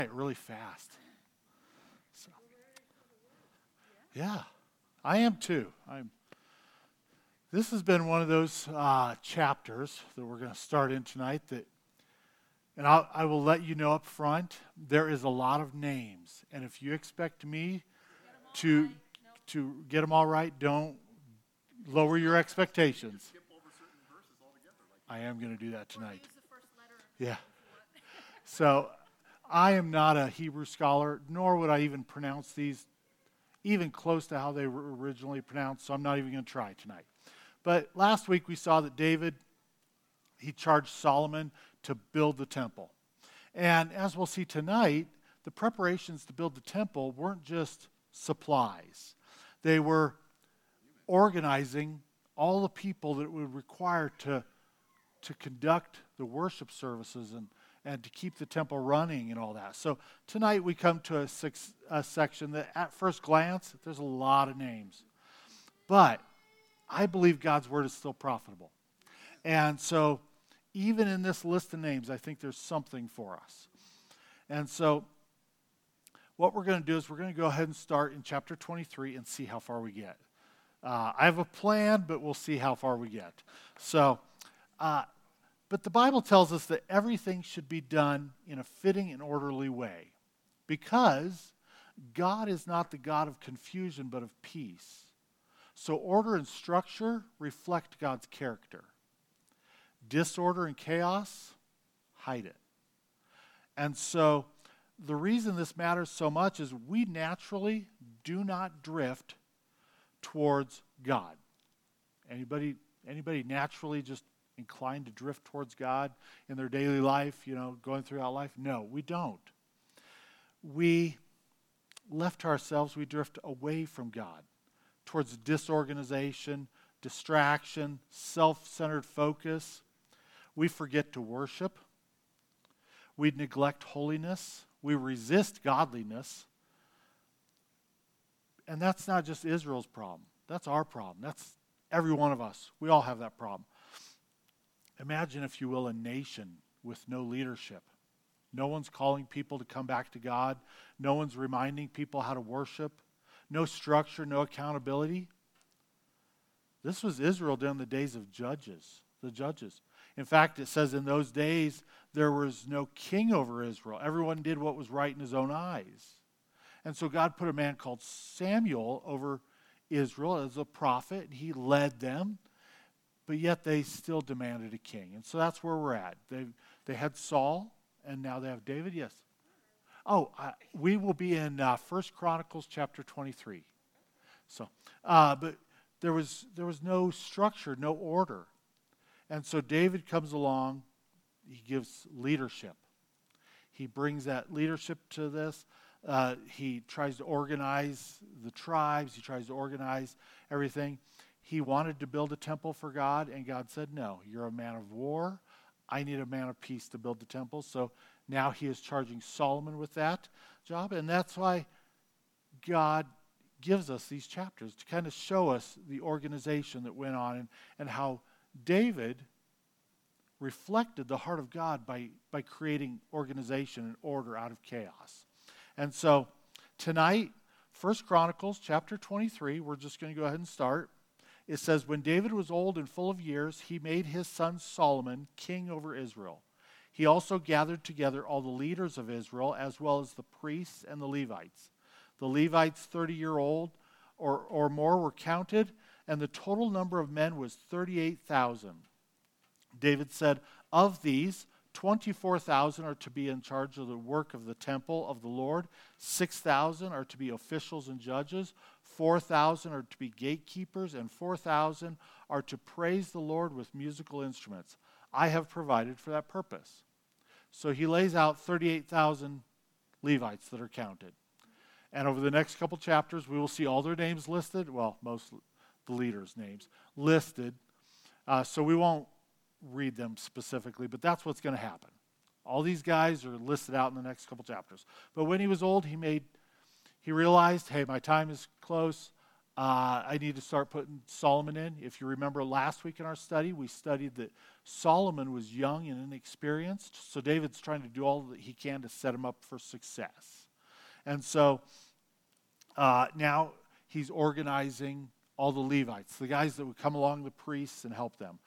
Really fast. So, yeah, I am too. This has been one of those chapters that we're going to start in tonight. And I will let you know up front, there is a lot of names. And if you expect me to get them all right, don't lower your expectations. I am going to do that tonight. Yeah. So I am not a Hebrew scholar, nor would I even pronounce these even close to how they were originally pronounced, so I'm not even going to try tonight. But last week we saw that David, he charged Solomon to build the temple. And as we'll see tonight, the preparations to build the temple weren't just supplies. They were organizing all the people that it would require to conduct the worship services and to keep the temple running and all that. So tonight we come to a section that at first glance, there's a lot of names. But I believe God's word is still profitable. And so even in this list of names, I think there's something for us. And so what we're going to do is we're going to go ahead and start in chapter 23 and see how far we get. I have a plan, but we'll see how far we get. So, but the Bible tells us that everything should be done in a fitting and orderly way because God is not the God of confusion, but of peace. So order and structure reflect God's character. Disorder and chaos hide it. And so the reason this matters so much is we naturally do not drift towards God. Anybody naturally just inclined to drift towards God in their daily life, going throughout life? No, we don't. We, left to ourselves, we drift away from God towards disorganization, distraction, self-centered focus. We forget to worship. We neglect holiness. We resist godliness. And that's not just Israel's problem. That's our problem. That's every one of us. We all have that problem. Imagine, if you will, a nation with no leadership. No one's calling people to come back to God. No one's reminding people how to worship. No structure, no accountability. This was Israel during the days of the judges. In fact, it says in those days there was no king over Israel. Everyone did what was right in his own eyes. And so God put a man called Samuel over Israel as a prophet, and he led them. But yet they still demanded a king. And so that's where we're at. They had Saul, and now they have David. Yes. We will be in 1 Chronicles chapter 23. So, but there was no structure, no order. And so David comes along. He gives leadership. He brings that leadership to this. He tries to organize the tribes. He tries to organize everything. He wanted to build a temple for God, and God said, no, you're a man of war. I need a man of peace to build the temple. So now he is charging Solomon with that job, and that's why God gives us these chapters to kind of show us the organization that went on and how David reflected the heart of God by creating organization and order out of chaos. And so tonight, 1 Chronicles chapter 23, we're just going to go ahead and start. It says, when David was old and full of years, he made his son Solomon king over Israel. He also gathered together all the leaders of Israel, as well as the priests and the Levites. The Levites, 30-year-old or more, were counted, and the total number of men was 38,000. David said, of these, 24,000 are to be in charge of the work of the temple of the Lord. 6,000 are to be officials and judges. 4,000 are to be gatekeepers, and 4,000 are to praise the Lord with musical instruments. I have provided for that purpose. So he lays out 38,000 Levites that are counted. And over the next couple chapters, we will see all their names listed. Well, most the leaders' names listed. So we won't read them specifically, but that's what's going to happen. All these guys are listed out in the next couple chapters. But when he was old, he realized, hey, my time is close. I need to start putting Solomon in. If you remember last week in our study, we studied that Solomon was young and inexperienced, so David's trying to do all that he can to set him up for success. And so now he's organizing all the Levites, the guys that would come along, the priests, and help them.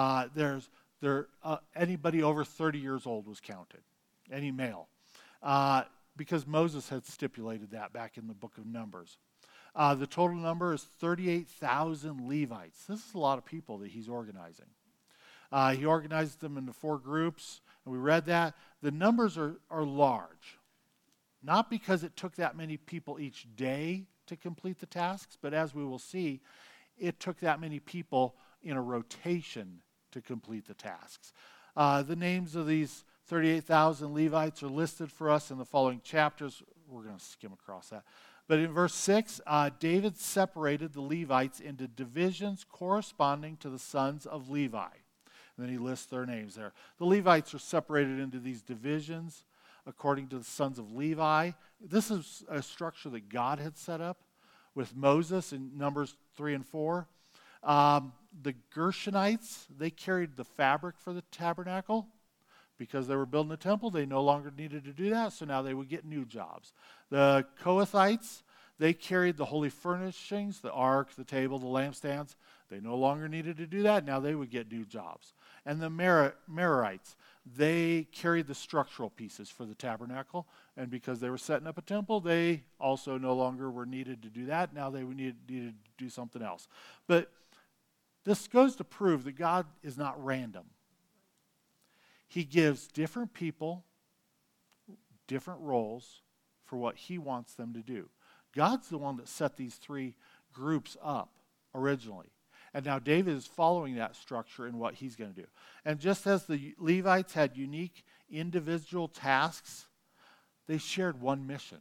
Anybody over 30 years old was counted, any male, because Moses had stipulated that back in the book of Numbers. The total number is 38,000 Levites. This is a lot of people that he's organizing. He organized them into 4 groups, and we read that. The numbers are large, not because it took that many people each day to complete the tasks, but as we will see, it took that many people in a rotation to complete the tasks. The names of these 38,000 Levites are listed for us in the following chapters. We're going to skim across that. But in verse 6, David separated the Levites into divisions corresponding to the sons of Levi. And then he lists their names there. The Levites are separated into these divisions according to the sons of Levi. This is a structure that God had set up with Moses in Numbers 3 and 4. The Gershonites, they carried the fabric for the tabernacle. Because they were building the temple, they no longer needed to do that, so now they would get new jobs. The Kohathites, they carried the holy furnishings, the ark, the table, the lampstands. They no longer needed to do that, now they would get new jobs. And the Merarites, they carried the structural pieces for the tabernacle, and because they were setting up a temple, they also no longer were needed to do that. Now they needed to do something else. But this goes to prove that God is not random. He gives different people different roles for what he wants them to do. God's the one that set these 3 groups up originally. And now David is following that structure in what he's going to do. And just as the Levites had unique individual tasks, they shared one mission.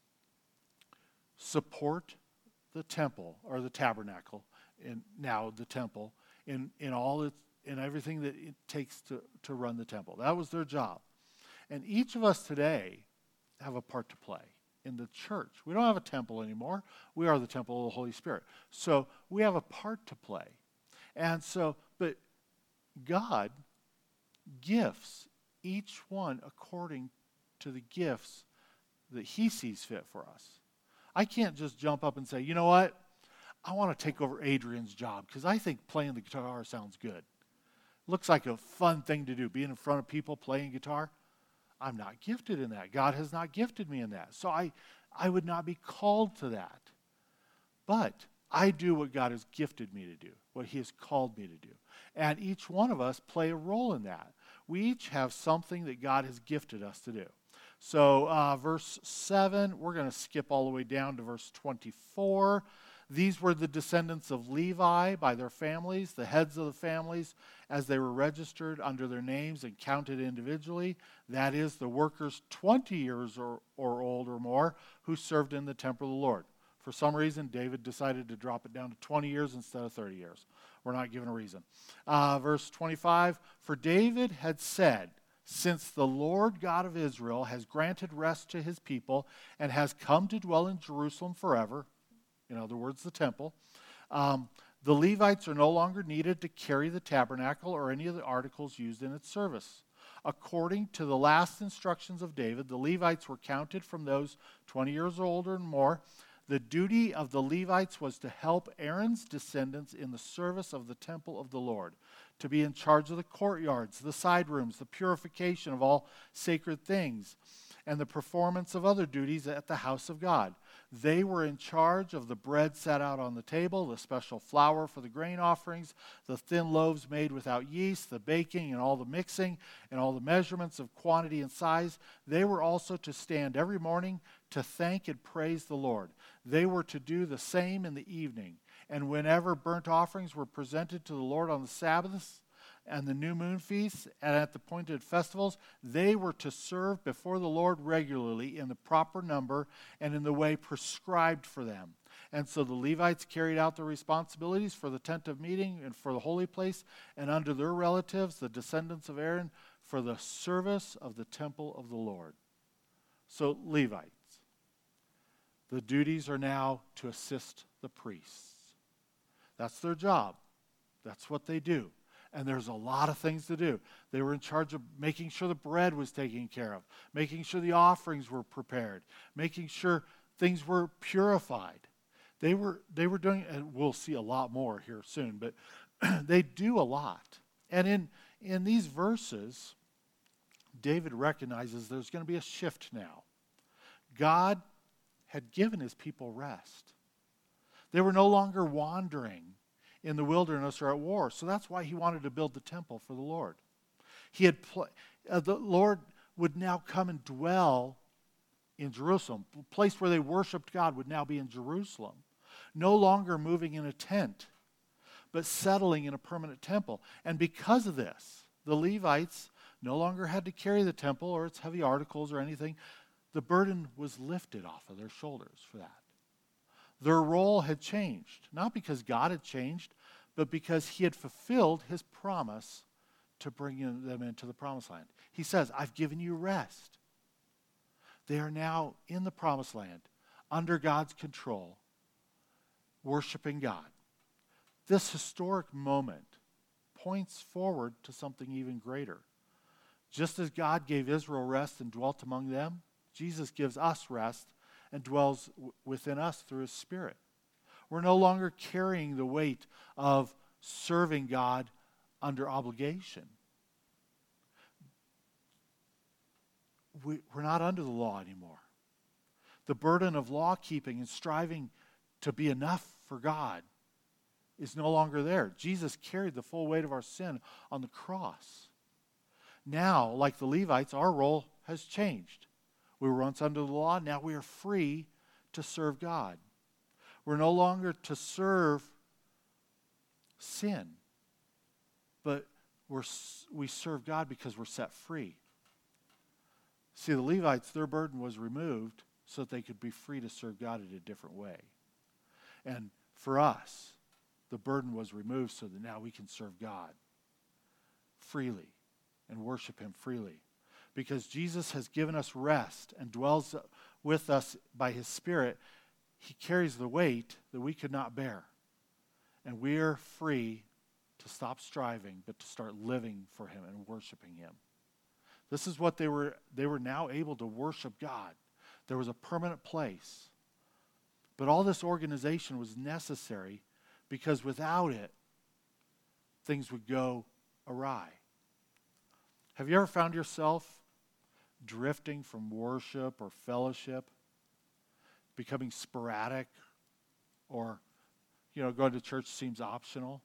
Support the temple, or the tabernacle, and now the temple, in all its in everything that it takes to run the temple. That was their job. And each of us today have a part to play in the church. We don't have a temple anymore. We are the temple of the Holy Spirit. So we have a part to play. And so, but God gifts each one according to the gifts that he sees fit for us. I can't just jump up and say, you know what? I want to take over Adrian's job because I think playing the guitar sounds good. Looks like a fun thing to do, being in front of people playing guitar. I'm not gifted in that. God has not gifted me in that. So I would not be called to that. But I do what God has gifted me to do, what he has called me to do. And each one of us play a role in that. We each have something that God has gifted us to do. So verse 7, we're going to skip all the way down to verse 24. These were the descendants of Levi by their families, the heads of the families, as they were registered under their names and counted individually. That is, the workers 20 years or old or more who served in the temple of the Lord. For some reason, David decided to drop it down to 20 years instead of 30 years. We're not given a reason. Verse 25, for David had said, since the Lord God of Israel has granted rest to his people and has come to dwell in Jerusalem forever, in other words, the temple, the Levites are no longer needed to carry the tabernacle or any of the articles used in its service. According to the last instructions of David, the Levites were counted from those 20 years old or more. The duty of the Levites was to help Aaron's descendants in the service of the temple of the Lord, to be in charge of the courtyards, the side rooms, the purification of all sacred things, and the performance of other duties at the house of God. They were in charge of the bread set out on the table, the special flour for the grain offerings, the thin loaves made without yeast, the baking and all the mixing, and all the measurements of quantity and size. They were also to stand every morning to thank and praise the Lord. They were to do the same in the evening. And whenever burnt offerings were presented to the Lord on the Sabbaths, and the new moon feasts, and at the appointed festivals, they were to serve before the Lord regularly in the proper number and in the way prescribed for them. And so the Levites carried out their responsibilities for the tent of meeting and for the holy place, and under their relatives, the descendants of Aaron, for the service of the temple of the Lord. So Levites. The duties are now to assist the priests. That's their job. That's what they do. And there's a lot of things to do. They were in charge of making sure the bread was taken care of, making sure the offerings were prepared, making sure things were purified. They were doing, and we'll see a lot more here soon, but they do a lot. And in these verses, David recognizes there's going to be a shift now. God had given his people rest. They were no longer wandering in the wilderness or at war. So that's why he wanted to build the temple for the Lord. The Lord would now come and dwell in Jerusalem. The place where they worshiped God would now be in Jerusalem. No longer moving in a tent, but settling in a permanent temple. And because of this, the Levites no longer had to carry the temple or its heavy articles or anything. The burden was lifted off of their shoulders for that. Their role had changed, not because God had changed, but because he had fulfilled his promise to bring them into the promised land. He says, I've given you rest. They are now in the promised land, under God's control, worshiping God. This historic moment points forward to something even greater. Just as God gave Israel rest and dwelt among them, Jesus gives us rest and dwells within us through his Spirit. We're no longer carrying the weight of serving God under obligation. We're not under the law anymore. The burden of law keeping and striving to be enough for God is no longer there. Jesus carried the full weight of our sin on the cross. Now, like the Levites, our role has changed. We were once under the law, now we are free to serve God. We're no longer to serve sin, but we serve God because we're set free. See, the Levites, their burden was removed so that they could be free to serve God in a different way. And for us, the burden was removed so that now we can serve God freely and worship him freely. Because Jesus has given us rest and dwells with us by his Spirit, he carries the weight that we could not bear. And we are free to stop striving, but to start living for him and worshiping him. This is what they were now able to worship God. There was a permanent place. But all this organization was necessary because without it, things would go awry. Have you ever found yourself drifting from worship or fellowship, becoming sporadic, or going to church seems optional?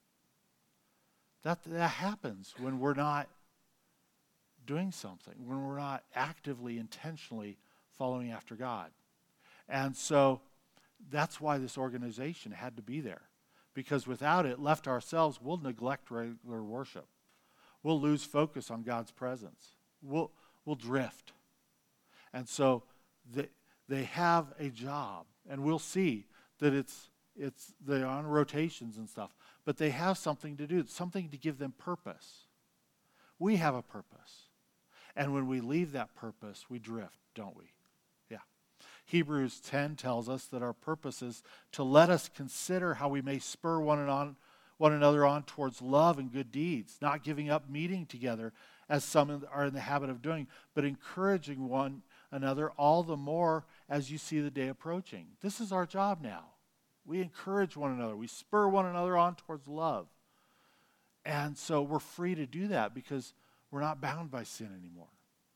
That happens when we're not doing something, when we're not actively, intentionally following after God. And so that's why this organization had to be there. Because without it, left to ourselves, we'll neglect regular worship. We'll lose focus on God's presence. We'll drift. And so they have a job, and we'll see that they're on rotations and stuff, but they have something to do, something to give them purpose. We have a purpose. And when we leave that purpose, we drift, don't we? Yeah. Hebrews 10 tells us that our purpose is to let us consider how we may spur one another on towards love and good deeds, not giving up meeting together as some are in the habit of doing, but encouraging one another all the more as you see the day approaching. This is our job now. We encourage one another. We spur one another on towards love. And so we're free to do that because we're not bound by sin anymore.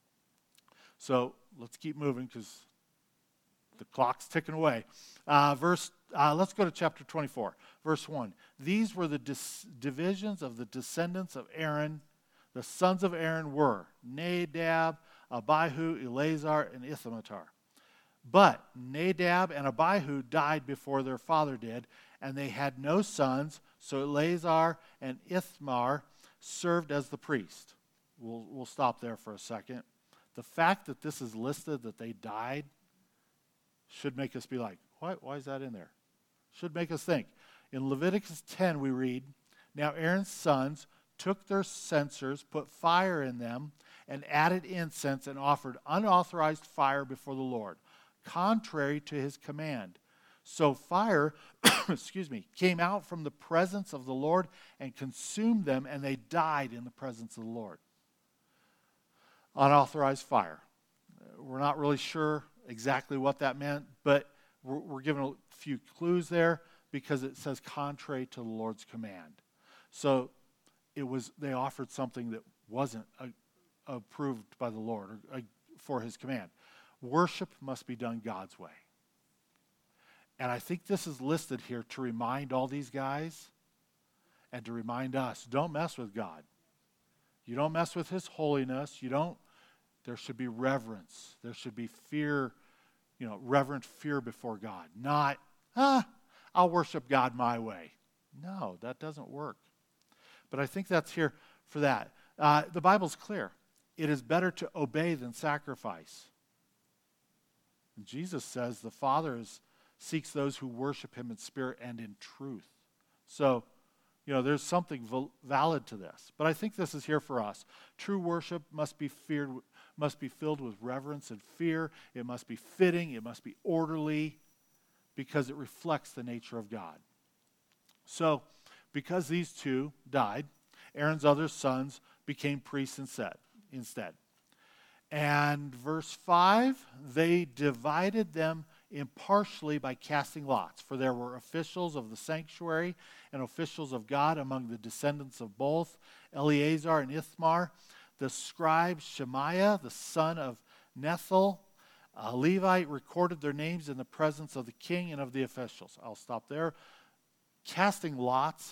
So let's keep moving because the clock's ticking away. Let's go to chapter 24, verse 1. These were the divisions of the descendants of Aaron. The sons of Aaron were Nadab, Abihu, Eleazar, and Ithamar. But Nadab and Abihu died before their father did, and they had no sons, so Eleazar and Ithamar served as the priest. We'll stop there for a second. The fact that this is listed, that they died, should make us be like, why is that in there? Should make us think. In Leviticus 10 we read, now Aaron's sons took their censers, put fire in them, and added incense and offered unauthorized fire before the Lord. contrary to his command. So fire, came out from the presence of the Lord and consumed them, and they died in the presence of the Lord. Unauthorized fire. We're not really sure exactly what that meant, but we're given a few clues there because it says contrary to the Lord's command. So they offered something that wasn't approved by the Lord or for his command. Worship must be done God's way. And I think this is listed here to remind all these guys and to remind us, don't mess with God. You don't mess with his holiness. There should be reverence. There should be fear, reverent fear before God. Not, I'll worship God my way. No, that doesn't work. But I think that's here for that. The Bible's clear. It is better to obey than sacrifice. And Jesus says the Father seeks those who worship him in spirit and in truth. So, there's something valid to this. But I think this is here for us. True worship must be filled with reverence and fear. It must be fitting. It must be orderly because it reflects the nature of God. So, because these two died, Aaron's other sons became priests instead. And verse 5, they divided them impartially by casting lots. For there were officials of the sanctuary and officials of God among the descendants of both, Eleazar and Ithamar. The scribe Shemaiah, the son of Nethel, a Levite, recorded their names in the presence of the king and of the officials. I'll stop there. Casting lots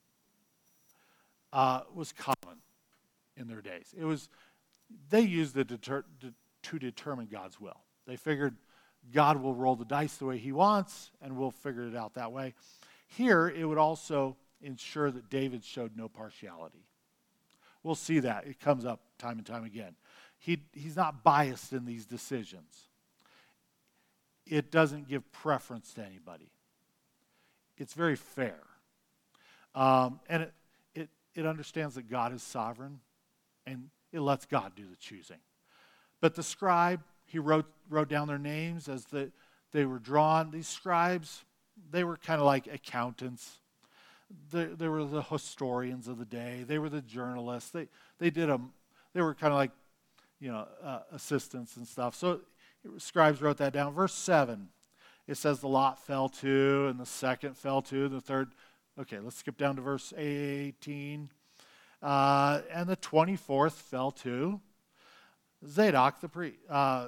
was common in their days. They used it to determine God's will. They figured God will roll the dice the way he wants, and we'll figure it out that way. Here, it would also ensure that David showed no partiality. We'll see that. It comes up time and time again. He's not biased in these decisions. It doesn't give preference to anybody. It's very fair. And it understands that God is sovereign, and it lets God do the choosing. But the scribe, he wrote down their names as they were drawn. These scribes, they were kind of like accountants. They were the historians of the day. They were the journalists. They were kind of like, assistants and stuff. So scribes wrote that down. Verse 7, it says the lot fell to, and the second fell to, the third. Okay, let's skip down to verse 18. And the 24th fell to Zadok the priest,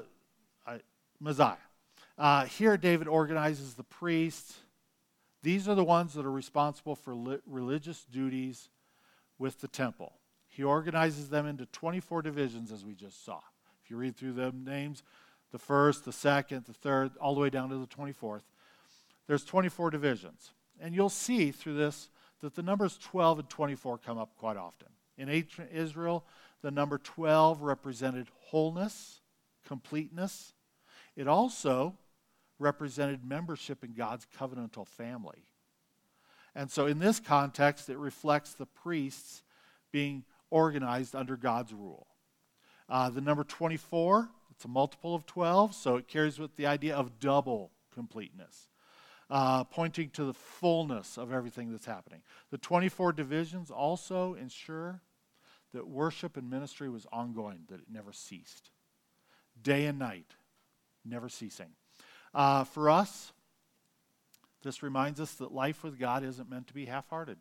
Messiah. Here David organizes the priests. These are the ones that are responsible for religious duties with the temple. He organizes them into 24 divisions, as we just saw. If you read through the names, the first, the second, the third, all the way down to the 24th, there's 24 divisions. And you'll see through this that the numbers 12 and 24 come up quite often. In ancient Israel, the number 12 represented wholeness, completeness. It also represented membership in God's covenantal family. And so in this context, it reflects the priests being organized under God's rule. The number 24, it's a multiple of 12, so it carries with the idea of double completeness, pointing to the fullness of everything that's happening. The 24 divisions also ensure that worship and ministry was ongoing, that it never ceased. Day and night, never ceasing. For us, this reminds us that life with God isn't meant to be half-hearted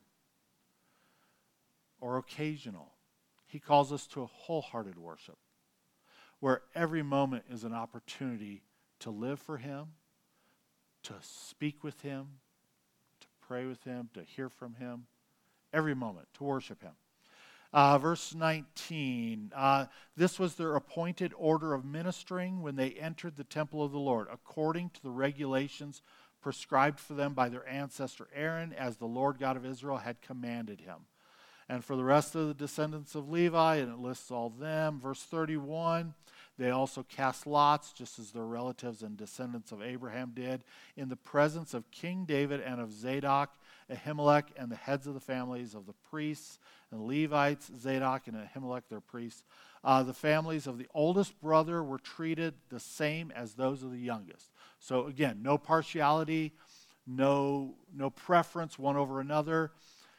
or occasional. He calls us to a wholehearted worship, where every moment is an opportunity to live for him, to speak with him, to pray with him, to hear from him, every moment, to worship him. Verse 19, this was their appointed order of ministering when they entered the temple of the Lord, according to the regulations prescribed for them by their ancestor Aaron, as the Lord God of Israel had commanded him. And for the rest of the descendants of Levi, and it lists all of them, verse 31, they also cast lots, just as their relatives and descendants of Abraham did, in the presence of King David and of Zadok, Ahimelech, and the heads of the families of the priests and Levites, Zadok and Ahimelech, their priests, The families of the oldest brother were treated the same as those of the youngest. So again, no partiality, no preference one over another,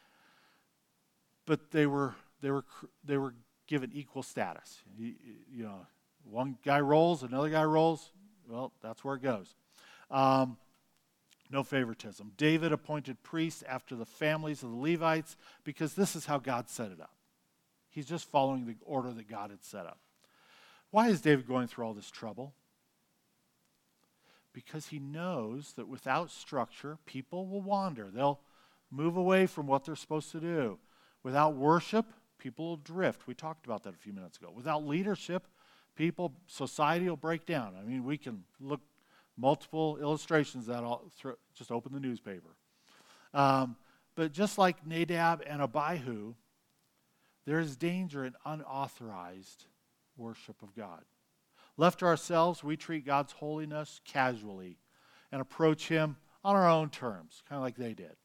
but they were given equal status. You know, one guy rolls, another guy rolls. Well, that's where it goes. No favoritism. David appointed priests after the families of the Levites because this is how God set it up. He's just following the order that God had set up. Why is David going through all this trouble? Because he knows that without structure, people will wander. They'll move away from what they're supposed to do. Without worship, people will drift. We talked about that a few minutes ago. Without leadership, society will break down. I mean, we can look multiple illustrations that just open the newspaper. But just like Nadab and Abihu, there is danger in unauthorized worship of God. Left to ourselves, we treat God's holiness casually and approach Him on our own terms, kind of like they did.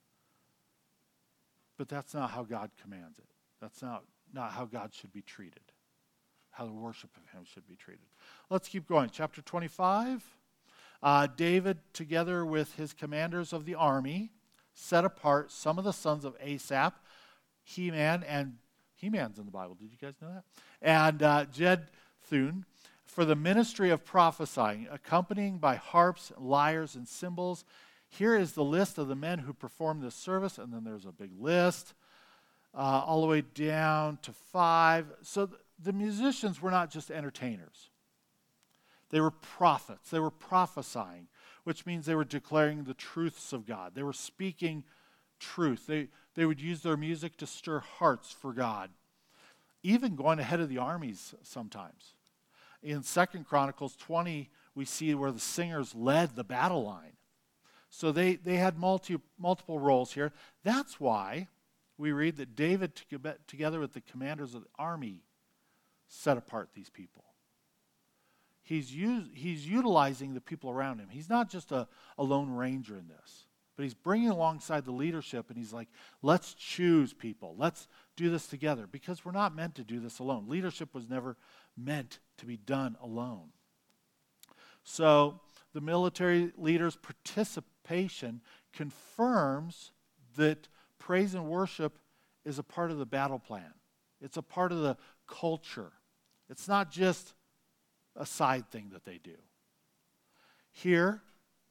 But that's not how God commands it. That's not how God should be treated, how the worship of Him should be treated. Let's keep going. Chapter 25. David, together with his commanders of the army, set apart some of the sons of Asaph, Heman, and Heman's in the Bible. Did you guys know that? And Jeduthun for the ministry of prophesying, accompanying by harps, lyres, and cymbals. Here is the list of the men who performed this service, and then there's a big list all the way down to 5. So the musicians were not just entertainers. They were prophets. They were prophesying, which means they were declaring the truths of God. They were speaking truth. They would use their music to stir hearts for God, even going ahead of the armies sometimes. In 2 Chronicles 20, we see where the singers led the battle line. So they had multiple roles here. That's why we read that David, together with the commanders of the army, set apart these people. He's utilizing the people around him. He's not just a lone ranger in this, but he's bringing alongside the leadership, and he's like, let's choose people. Let's do this together, because we're not meant to do this alone. Leadership was never meant to be done alone. So the military leader's participation confirms that praise and worship is a part of the battle plan. It's a part of the culture. It's not just a side thing that they do. Here,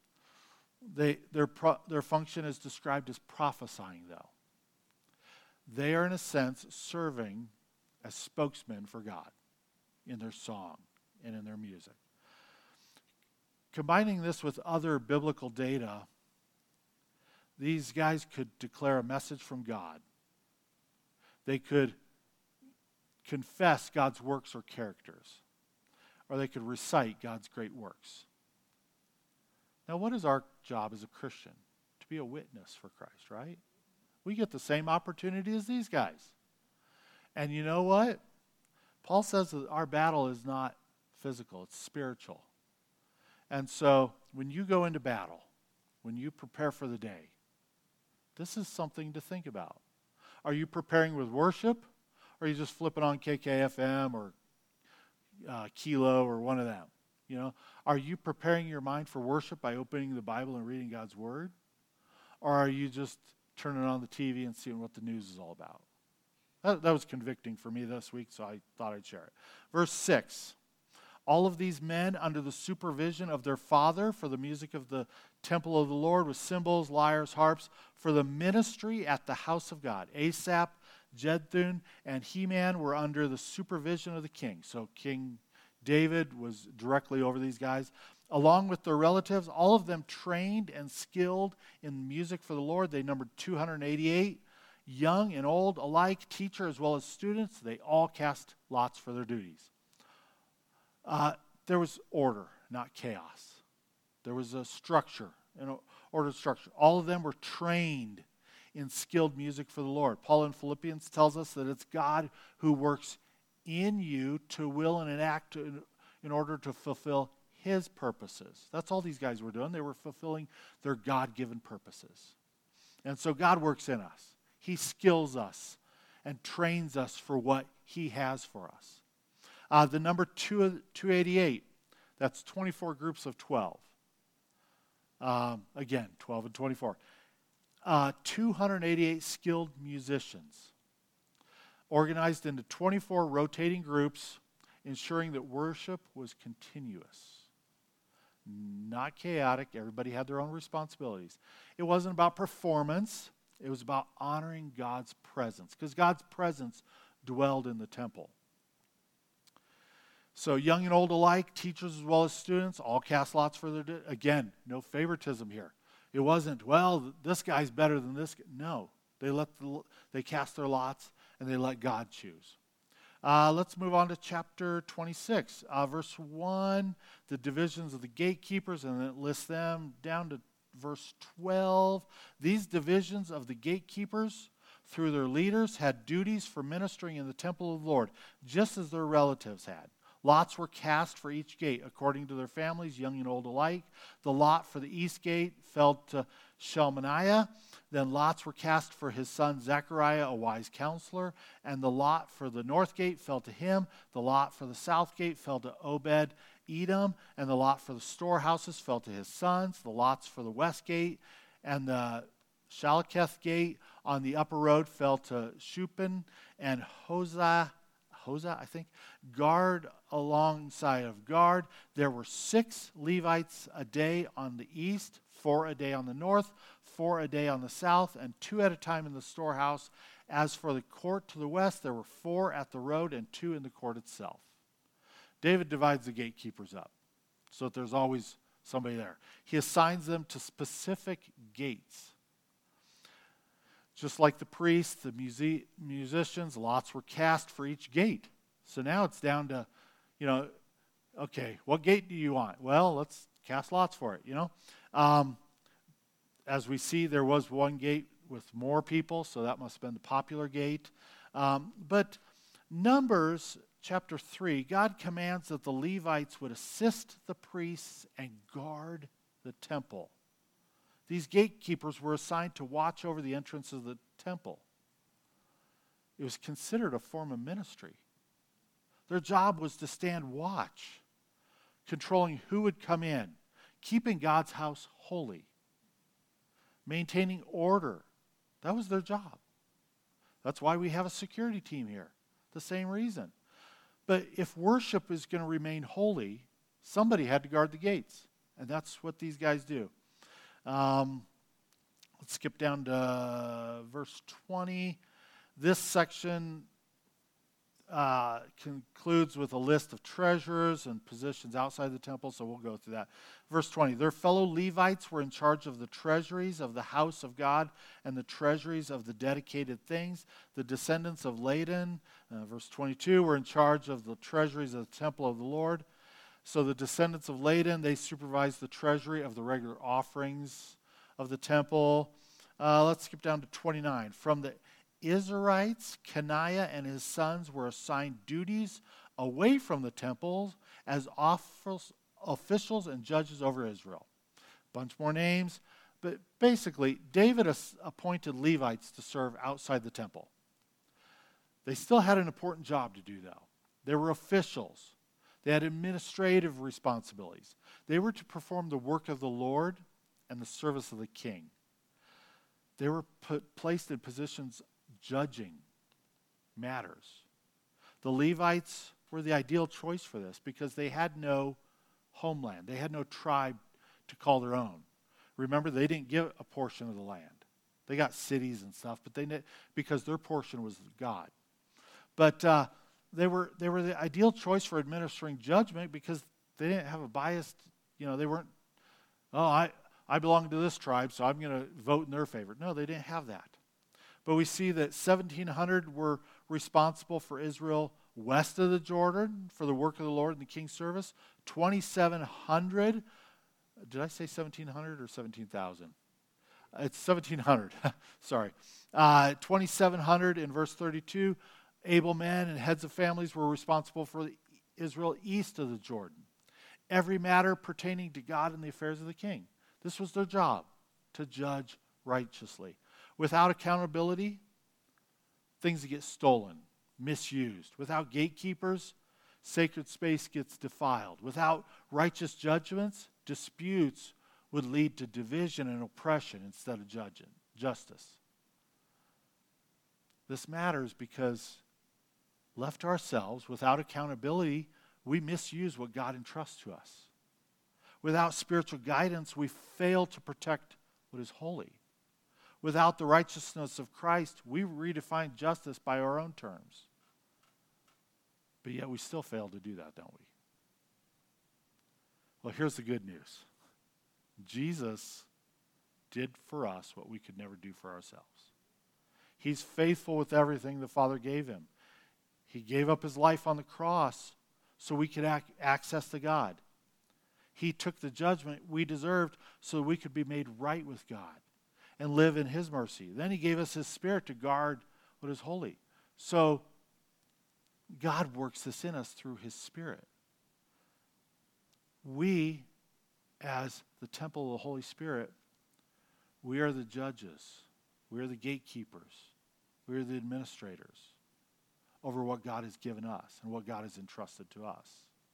their function is described as prophesying, though. They are, in a sense, serving as spokesmen for God in their song and in their music. Combining this with other biblical data, these guys could declare a message from God. They could confess God's works or characters, or they could recite God's great works. Now, what is our job as a Christian? To be a witness for Christ, right? We get the same opportunity as these guys. And you know what? Paul says that our battle is not physical, it's spiritual. And so, when you go into battle, when you prepare for the day, this is something to think about. Are you preparing with worship? Or are you just flipping on KKFM or Kilo or one of them? You know, are you preparing your mind for worship by opening the Bible and reading God's Word? Or are you just turning on the TV and seeing what the news is all about? That was convicting for me this week, so I thought I'd share it. Verse 6. All of these men, under the supervision of their father, for the music of the temple of the Lord, with cymbals, lyres, harps, for the ministry at the house of God. Asaph, Jeduthun, and Heman were under the supervision of the king. So King David was directly over these guys. Along with their relatives, all of them trained and skilled in music for the Lord. They numbered 288. Young and old alike, teacher as well as students, they all cast lots for their duties. There was order, not chaos. There was a structure, an ordered structure. All of them were trained in skilled music for the Lord. Paul in Philippians tells us that it's God who works in you to will and enact in order to fulfill His purposes. That's all these guys were doing. They were fulfilling their God-given purposes. And so God works in us. He skills us and trains us for what He has for us. The number 288, that's 24 groups of 12. Again, 12 and 24. 288 skilled musicians, organized into 24 rotating groups, ensuring that worship was continuous, not chaotic. Everybody had their own responsibilities. It wasn't about performance. It was about honoring God's presence, because God's presence dwelled in the temple. So young and old alike, teachers as well as students, all cast lots for their... Again, no favoritism here. It wasn't, well, this guy's better than this guy. No, they cast their lots and they let God choose. Let's move on to chapter 26. Verse 1, the divisions of the gatekeepers, and then it lists them down to verse 12. These divisions of the gatekeepers, through their leaders, had duties for ministering in the temple of the Lord, just as their relatives had. Lots were cast for each gate, according to their families, young and old alike. The lot for the east gate fell to Shelmaniah. Then lots were cast for his son Zechariah, a wise counselor. And the lot for the north gate fell to him. The lot for the south gate fell to Obed-Edom. And the lot for the storehouses fell to his sons. The lots for the west gate and the Shalaketh gate on the upper road fell to Shupin and Hosah, I think, guard alongside of guard. There were 6 Levites a day on the east, 4 a day on the north, 4 a day on the south, and 2 at a time in the storehouse. As for the court to the west, there were 4 at the road and 2 in the court itself. David divides the gatekeepers up so that there's always somebody there. He assigns them to specific gates. Just like the priests, the musicians, lots were cast for each gate. So now it's down to, okay, what gate do you want? Well, let's cast lots for it, As we see, there was one gate with more people, so that must have been the popular gate. But Numbers chapter 3, God commands that the Levites would assist the priests and guard the temple. These gatekeepers were assigned to watch over the entrance of the temple. It was considered a form of ministry. Their job was to stand watch, controlling who would come in, keeping God's house holy, maintaining order. That was their job. That's why we have a security team here. The same reason. But if worship is going to remain holy, somebody had to guard the gates. And that's what these guys do. Let's skip down to verse 20. This section concludes with a list of treasurers and positions outside the temple, so we'll go through that. Verse 20, their fellow Levites were in charge of the treasuries of the house of God and the treasuries of the dedicated things. The descendants of Ladan, verse 22, were in charge of the treasuries of the temple of the Lord. So the descendants of Ladan, they supervised the treasury of the regular offerings of the temple. Let's skip down to 29. From the Israelites, Kenaiah and his sons were assigned duties away from the temple as officials and judges over Israel. Bunch more names, but basically, David appointed Levites to serve outside the temple. They still had an important job to do, though. They were officials. They had administrative responsibilities. They were to perform the work of the Lord and the service of the king. They were placed in positions judging matters. The Levites were the ideal choice for this because they had no homeland. They had no tribe to call their own. Remember, they didn't get a portion of the land. They got cities and stuff, but because their portion was God. But they were the ideal choice for administering judgment because they didn't have a biased, they weren't, I belong to this tribe, so I'm going to vote in their favor. No, they didn't have that. But we see that 1,700 were responsible for Israel west of the Jordan for the work of the Lord in the king's service. 2,700, did I say 1,700 or 17,000? It's 1,700, sorry. 2,700 in verse 32. Able men and heads of families were responsible for Israel east of the Jordan. Every matter pertaining to God and the affairs of the king. This was their job, to judge righteously. Without accountability, things get stolen, misused. Without gatekeepers, sacred space gets defiled. Without righteous judgments, disputes would lead to division and oppression instead of justice. This matters because left to ourselves, without accountability, we misuse what God entrusts to us. Without spiritual guidance, we fail to protect what is holy. Without the righteousness of Christ, we redefine justice by our own terms. But yet we still fail to do that, don't we? Well, here's the good news. Jesus did for us what we could never do for ourselves. He's faithful with everything the Father gave him. He gave up his life on the cross so we could access to God. He took the judgment we deserved so we could be made right with God and live in his mercy. Then he gave us his Spirit to guard what is holy. So God works this in us through his Spirit. We, as the temple of the Holy Spirit, we are the judges. We are the gatekeepers. We are the administrators over what God has given us and what God has entrusted to us.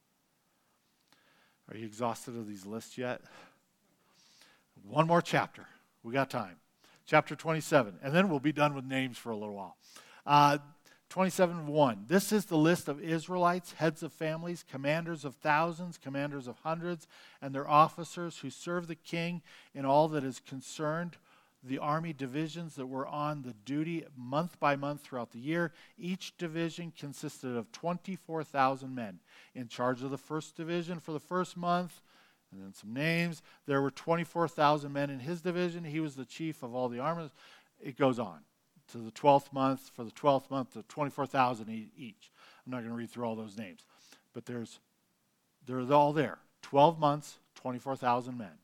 Are you exhausted of these lists yet? One more chapter. We got time. Chapter 27. And then we'll be done with names for a little while. 27:1. This is the list of Israelites, heads of families, commanders of thousands, commanders of hundreds, and their officers who serve the king in all that is concerned the army divisions that were on the duty month by month throughout the year. Each division consisted of 24,000 men. In charge of the first division for the first month, and then some names, there were 24,000 men in his division. He was the chief of all the armies. It goes on to the 12th month. For the 12th month, the 24,000 each. I'm not going to read through all those names, but they're all there. 12 months, 24,000 men.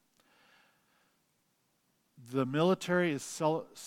The military is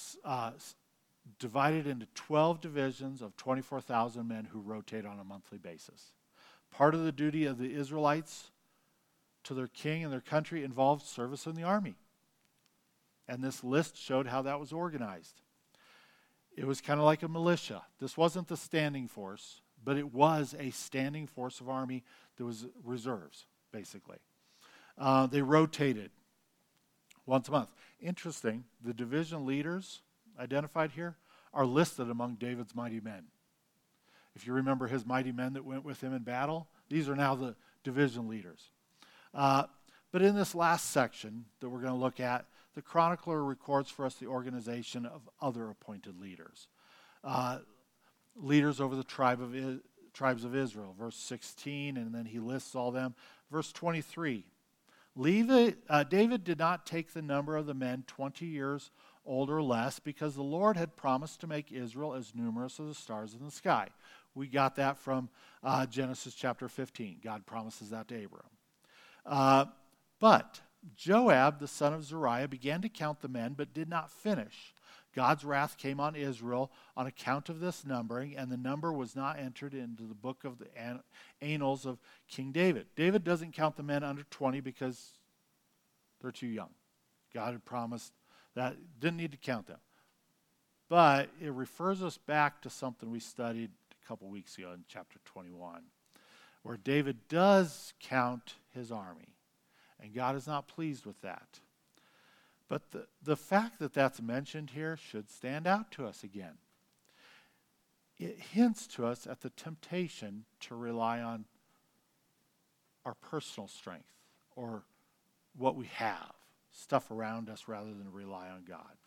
divided into 12 divisions of 24,000 men who rotate on a monthly basis. Part of the duty of the Israelites to their king and their country involved service in the army. And this list showed how that was organized. It was kind of like a militia. This wasn't the standing force, but it was a standing force of army that was reserves, basically. They rotated once a month. Interesting, the division leaders identified here are listed among David's mighty men. If you remember his mighty men that went with him in battle, these are now the division leaders. But in this last section that we're going to look at, the chronicler records for us the organization of other appointed leaders. Leaders over the tribes of Israel, verse 16, and then he lists all them. Verse 23. David did not take the number of the men 20 years old or less because the Lord had promised to make Israel as numerous as the stars in the sky. We got that from Genesis chapter 15. God promises that to Abram. But Joab, the son of Zeruiah, began to count the men but did not finish. God's wrath came on Israel on account of this numbering, and the number was not entered into the book of the annals of King David. David doesn't count the men under 20 because they're too young. God had promised that, didn't need to count them. But it refers us back to something we studied a couple weeks ago in chapter 21, where David does count his army, and God is not pleased with that. But the fact that that's mentioned here should stand out to us again. It hints to us at the temptation to rely on our personal strength or what we have, stuff around us, rather than rely on God.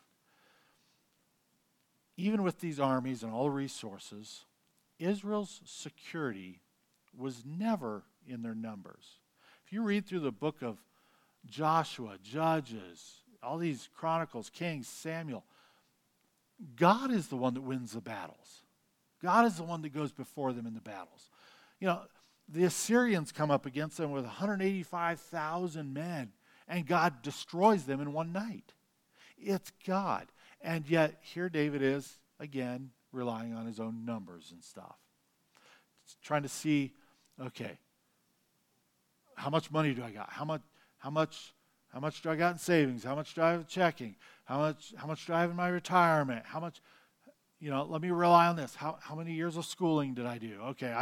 Even with these armies and all the resources, Israel's security was never in their numbers. If you read through the book of Joshua, Judges, all these Chronicles, Kings, Samuel, God is the one that wins the battles. God is the one that goes before them in the battles. You know, the Assyrians come up against them with 185,000 men, and God destroys them in one night. It's God. And yet, here David is, again, relying on his own numbers and stuff. Trying to see, okay, how much money do I got? How much do I got in savings? How much do I have in checking? How much do I have in my retirement? How much, let me rely on this. How many years of schooling did I do? Okay,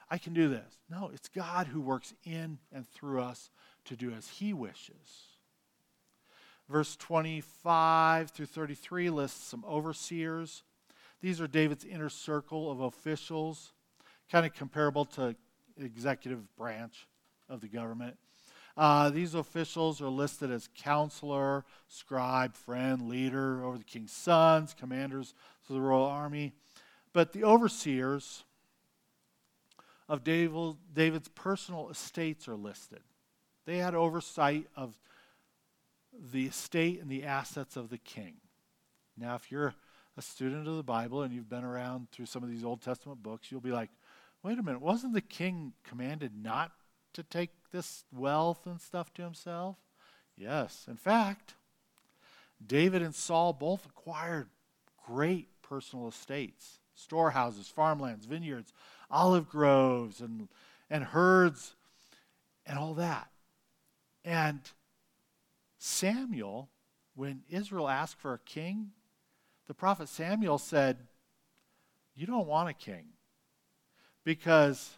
I can do this. No, it's God who works in and through us to do as he wishes. Verse 25 through 33 lists some overseers. These are David's inner circle of officials, kind of comparable to executive branch of the government. These officials are listed as counselor, scribe, friend, leader over the king's sons, commanders of the royal army. But the overseers of David's personal estates are listed. They had oversight of the estate and the assets of the king. Now, if you're a student of the Bible and you've been around through some of these Old Testament books, you'll be like, wait a minute, wasn't the king commanded not to take this wealth and stuff to himself? Yes. In fact, David and Saul both acquired great personal estates, storehouses, farmlands, vineyards, olive groves, and herds, and all that. And Samuel, when Israel asked for a king, the prophet Samuel said, you don't want a king, because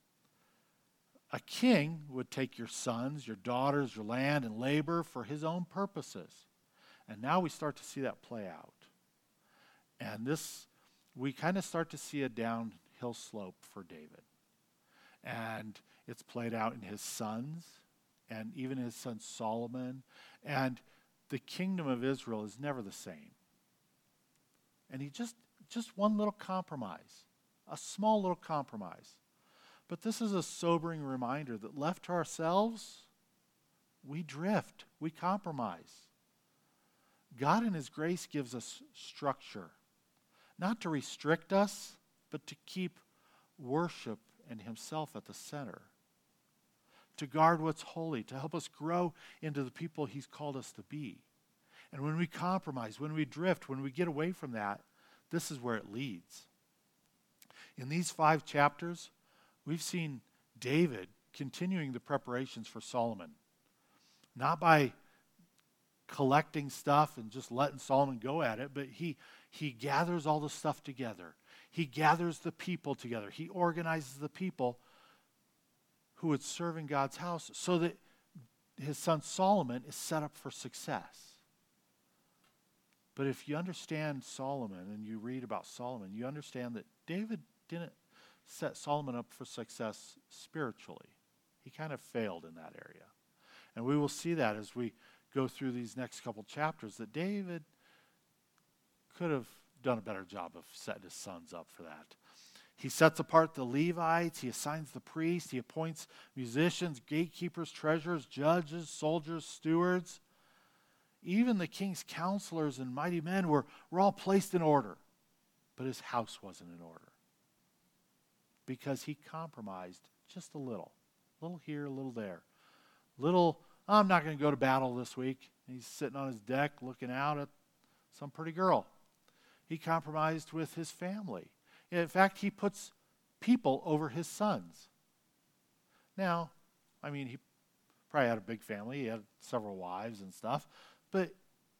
a king would take your sons, your daughters, your land, and labor for his own purposes. And now we start to see that play out. And we kind of start to see a downhill slope for David. And it's played out in his sons, and even his son Solomon. And the kingdom of Israel is never the same. And he just one little compromise, a small little compromise. But this is a sobering reminder that left to ourselves, we drift, we compromise. God in his grace gives us structure, not to restrict us, but to keep worship and himself at the center, to guard what's holy, to help us grow into the people he's called us to be. And when we compromise, when we drift, when we get away from that, this is where it leads. In these 5 chapters, we've seen David continuing the preparations for Solomon, not by collecting stuff and just letting Solomon go at it, but he gathers all the stuff together. He gathers the people together. He organizes the people who would serve in God's house so that his son Solomon is set up for success. But if you understand Solomon and you read about Solomon, you understand that David didn't set Solomon up for success spiritually. He kind of failed in that area. And we will see that as we go through these next couple chapters, that David could have done a better job of setting his sons up for that. He sets apart the Levites, he assigns the priests, he appoints musicians, gatekeepers, treasurers, judges, soldiers, stewards. Even the king's counselors and mighty men were all placed in order. But his house wasn't in order, because he compromised just a little here, a little there. I'm not going to go to battle this week. He's sitting on his deck looking out at some pretty girl. He compromised with his family. In fact, he puts people over his sons. Now, he probably had a big family. He had several wives and stuff. But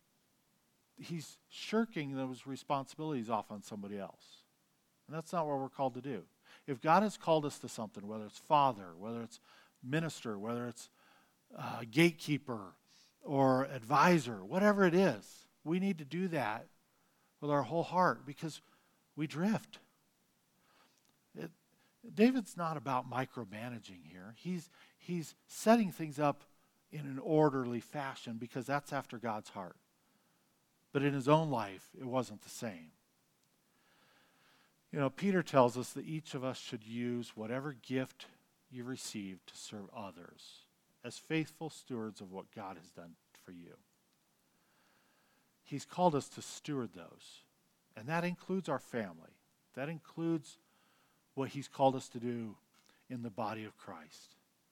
he's shirking those responsibilities off on somebody else. And that's not what we're called to do. If God has called us to something, whether it's father, whether it's minister, whether it's gatekeeper or advisor, whatever it is, we need to do that with our whole heart, because we drift. David's not about micromanaging here. He's setting things up in an orderly fashion because that's after God's heart. But in his own life, it wasn't the same. Peter tells us that each of us should use whatever gift you received to serve others as faithful stewards of what God has done for you. He's called us to steward those. And that includes our family. That includes what he's called us to do in the body of Christ.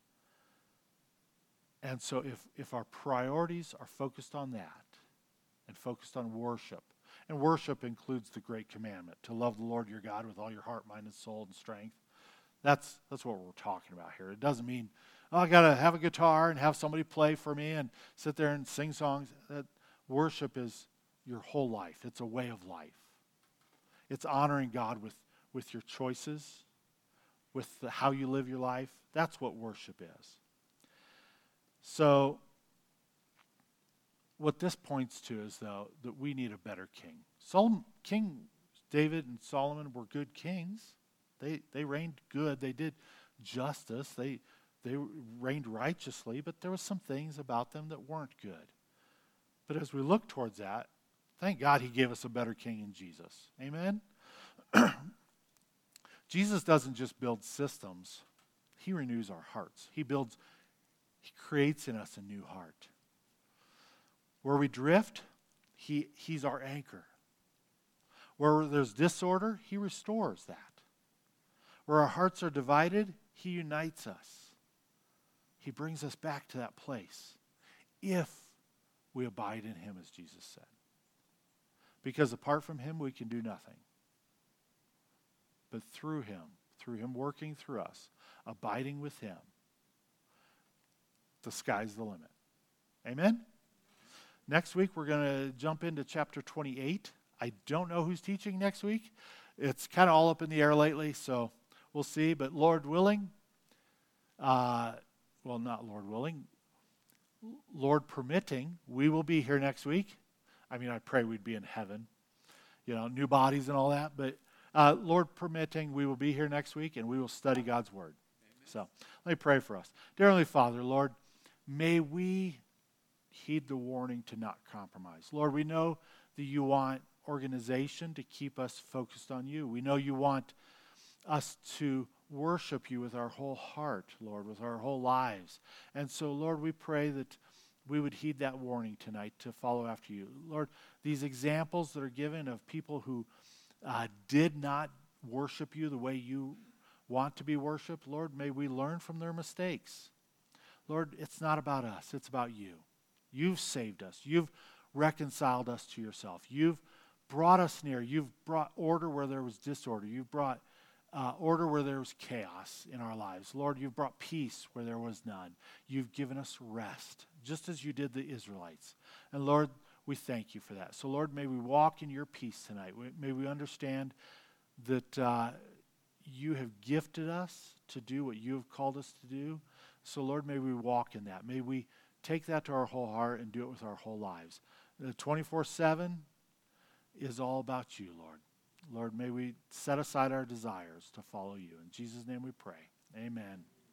And so if our priorities are focused on that and focused on worship, and worship includes the great commandment, to love the Lord your God with all your heart, mind, and soul, and strength. That's what we're talking about here. It doesn't mean, I got to have a guitar and have somebody play for me and sit there and sing songs. That worship is your whole life. It's a way of life. It's honoring God with your choices, with how you live your life. That's what worship is. So what this points to is, though, that we need a better king. King David and Solomon were good kings. They reigned good. They did justice. They reigned righteously, but there were some things about them that weren't good. But as we look towards that, thank God he gave us a better king in Jesus. Amen? Jesus doesn't just build systems. He renews our hearts. He creates in us a new heart. Where we drift, he's our anchor. Where there's disorder, he restores that. Where our hearts are divided, he unites us. He brings us back to that place if we abide in him, as Jesus said. Because apart from him, we can do nothing. But through him working through us, abiding with him, the sky's the limit. Amen? Next week, we're going to jump into chapter 28. I don't know who's teaching next week. It's kind of all up in the air lately, so we'll see. But Lord willing, not Lord willing, Lord permitting, we will be here next week. I mean, I pray we'd be in heaven, new bodies and all that. But Lord permitting, we will be here next week, and we will study God's Word. Amen. So let me pray for us. Dear Heavenly Father, Lord, may we heed the warning to not compromise. Lord, we know that you want organization to keep us focused on you. We know you want us to worship you with our whole heart, Lord, with our whole lives. And so, Lord, we pray that we would heed that warning tonight to follow after you. Lord, these examples that are given of people who did not worship you the way you want to be worshiped, Lord, may we learn from their mistakes. Lord, it's not about us, it's about you. You've saved us. You've reconciled us to yourself. You've brought us near. You've brought order where there was disorder. You've brought order where there was chaos in our lives. Lord, you've brought peace where there was none. You've given us rest, just as you did the Israelites. And Lord, we thank you for that. So Lord, may we walk in your peace tonight. May we understand that you have gifted us to do what you have called us to do. So Lord, may we walk in that. May we take that to our whole heart and do it with our whole lives. The 24/7 is all about you, Lord. Lord, may we set aside our desires to follow you. In Jesus' name we pray. Amen.